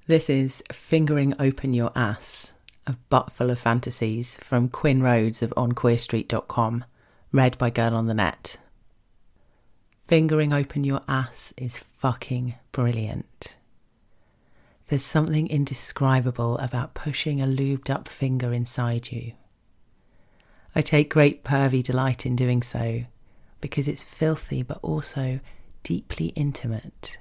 This is Fingering Open Your Ass, a butt full of fantasies from Quinn Rhodes of onqueerstreet.com, read by Girl on the Net. Fingering Open Your Ass is fucking brilliant. There's something indescribable about pushing a lubed up finger inside you. I take great pervy delight in doing so, because it's filthy but also deeply intimate.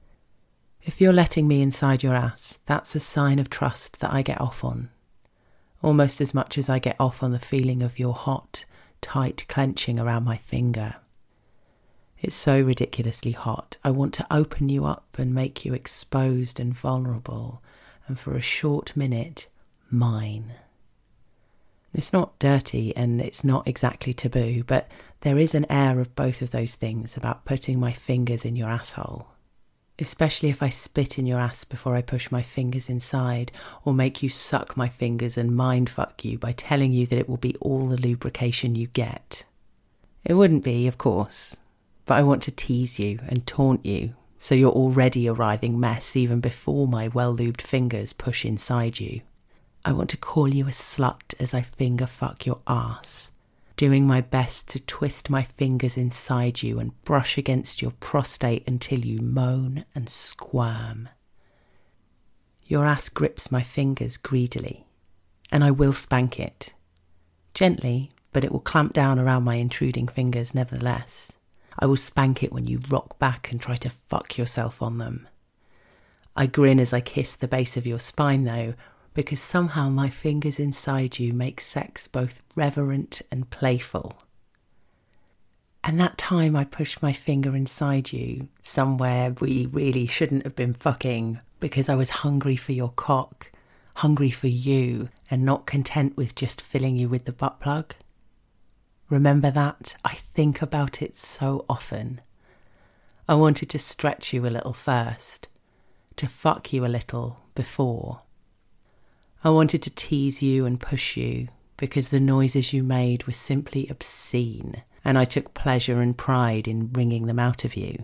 If you're letting me inside your ass, that's a sign of trust that I get off on. Almost as much as I get off on the feeling of your hot, tight clenching around my finger. It's so ridiculously hot. I want to open you up and make you exposed and vulnerable, and for a short minute, mine. It's not dirty and it's not exactly taboo, but there is an air of both of those things about putting my fingers in your asshole. Especially if I spit in your ass before I push my fingers inside, or make you suck my fingers and mindfuck you by telling you that it will be all the lubrication you get. It wouldn't be, of course, but I want to tease you and taunt you, so you're already a writhing mess even before my well-lubed fingers push inside you. I want to call you a slut as I finger fuck your ass, doing my best to twist my fingers inside you and brush against your prostate until you moan and squirm. Your ass grips my fingers greedily, and I will spank it. Gently, but it will clamp down around my intruding fingers nevertheless. I will spank it when you rock back and try to fuck yourself on them. I grin as I kiss the base of your spine though, because somehow my fingers inside you make sex both reverent and playful. And that time I pushed my finger inside you, somewhere we really shouldn't have been fucking, because I was hungry for your cock, hungry for you, and not content with just filling you with the butt plug. Remember that? I think about it so often. I wanted to stretch you a little first, to fuck you a little before. I wanted to tease you and push you because the noises you made were simply obscene, and I took pleasure and pride in wringing them out of you.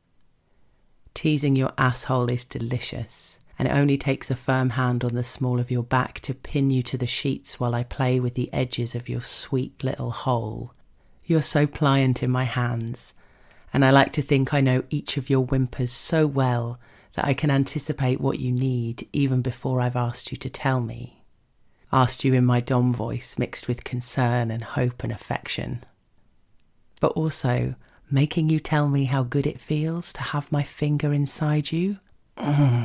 Teasing your asshole is delicious, and it only takes a firm hand on the small of your back to pin you to the sheets while I play with the edges of your sweet little hole. You're so pliant in my hands, and I like to think I know each of your whimpers so well that I can anticipate what you need even before I've asked you to tell me. Asked you in my dom voice mixed with concern and hope and affection. But also making you tell me how good it feels to have my finger inside you. The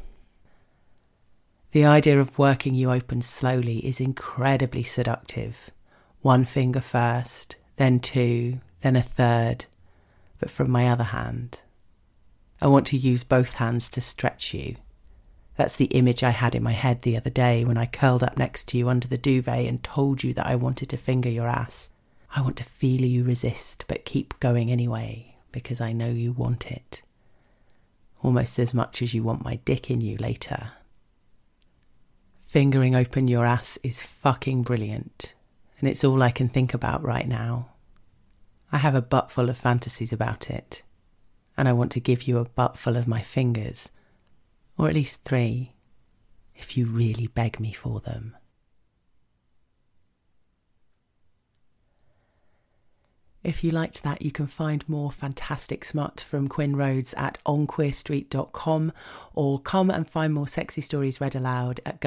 idea of working you open slowly is incredibly seductive. One finger first, then two, then a third, but from my other hand. I want to use both hands to stretch you. That's the image I had in my head the other day when I curled up next to you under the duvet and told you that I wanted to finger your ass. I want to feel you resist, but keep going anyway, because I know you want it. Almost as much as you want my dick in you later. Fingering open your ass is fucking brilliant, and it's all I can think about right now. I have a butt full of fantasies about it. And I want to give you a butt full of my fingers, or at least 3, if you really beg me for them. If you liked that, you can find more fantastic smut from Quinn Rhodes at onqueerstreet.com, or come and find more sexy stories read aloud at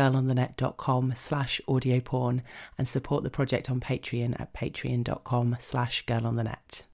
girlonthenet.com/audioporn, and support the project on Patreon at patreon.com/girlonthenet.